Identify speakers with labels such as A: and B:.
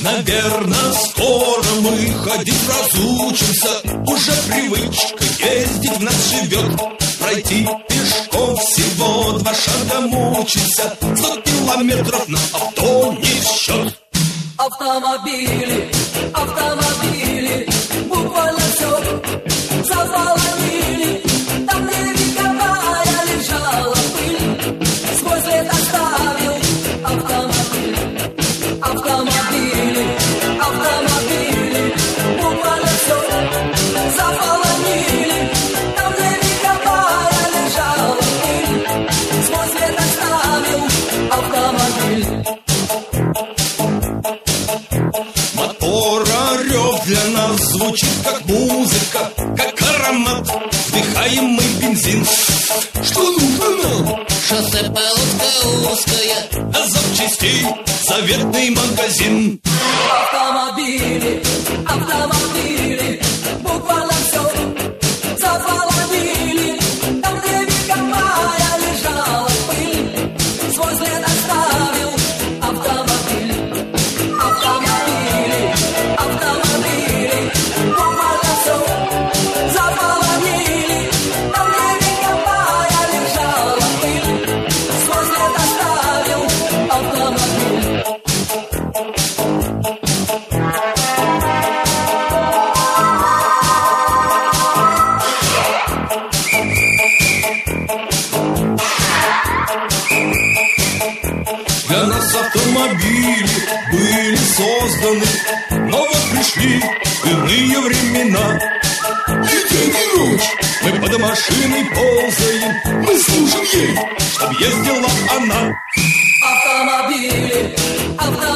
A: Наверно, скоро мы ходить разучимся. Уже привычка ездить в нас живет. Пройти пешком всего 2 шага мучимся. 100 километров на авто не в счет.
B: Автомобили, автомобили, буквально все заполонили. Там, где вековая лежала пыль, сквозь лет оставил автомобиль. Автомобили, автомобили, буквально все заполонили. Там, где вековая лежала пыль, сквозь лет оставил автомобиль.
A: Мотора рев для нас звучит как музыка, как аромат вдыхаемый бензин. Что нужно нам?
C: Шоссе Полоцкое узкое,
A: А запчастей заветный магазин.
B: Автомобили, автомобили, буквально все заполонили. Там, где вековая лежала пыль, свой след оставил автомобиль. Автомобили, автомобили, буквально все заполонили. Там, где вековая лежала пыль, свой след оставил автомобиль.
A: Для нас автомобили были созданы, но вот пришли иные времена. И день и ночь мы под машиной ползаем, мы служим ей, чтоб ездила она.
B: Автомобили, автомобили.